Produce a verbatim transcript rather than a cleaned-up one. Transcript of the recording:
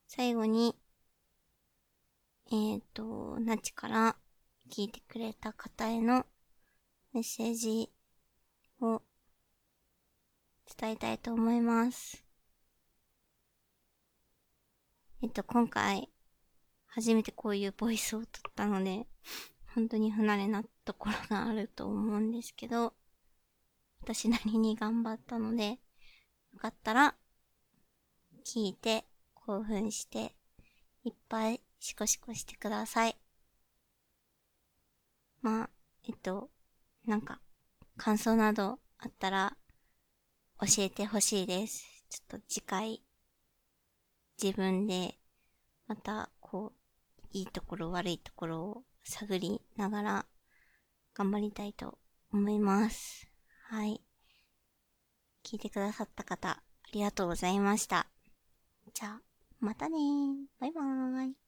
最後に、えっと、なちから聞いてくれた方へのメッセージを伝えたいと思います。えっと、今回、初めてこういうボイスを取ったので、本当に不慣れなところがあると思うんですけど、私なりに頑張ったので、よかったら、聞いて、興奮して、いっぱいシコシコしてください。まあ、えっと、なんか、感想などあったら、教えてほしいです。ちょっと次回、自分で、また、こう、いいところ悪いところを探りながら、頑張りたいと思います。はい。聞いてくださった方、ありがとうございました。じゃあ、またねー。バイバーイ。